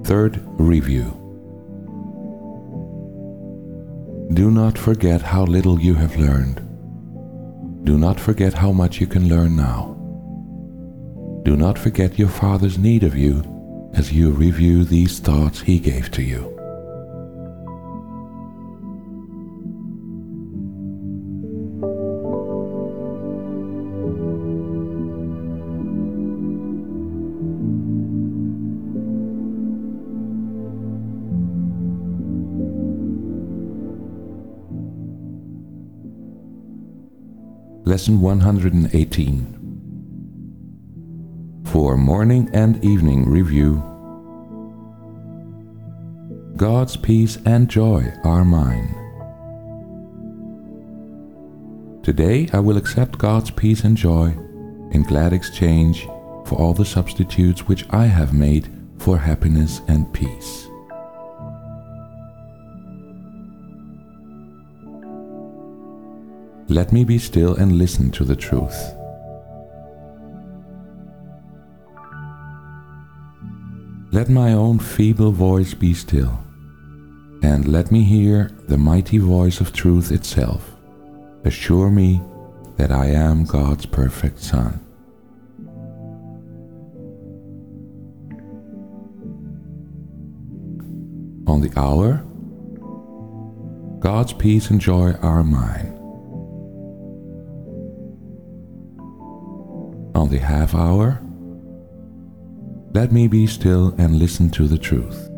Third review. Do not forget how little you have learned. Do not forget how much you can learn now. Do not forget your Father's need of you as you review these thoughts He gave to you. Lesson 118. For morning and evening review. God's peace and joy are mine. Today I will accept God's peace and joy in glad exchange for all the substitutes which I have made for happiness and peace. Let me be still and listen to the truth. Let my own feeble voice be still, and let me hear the mighty voice of truth itself. Assure me that I am God's perfect Son. On the hour, God's peace and joy are mine. On the half hour, let me be still and listen to the truth.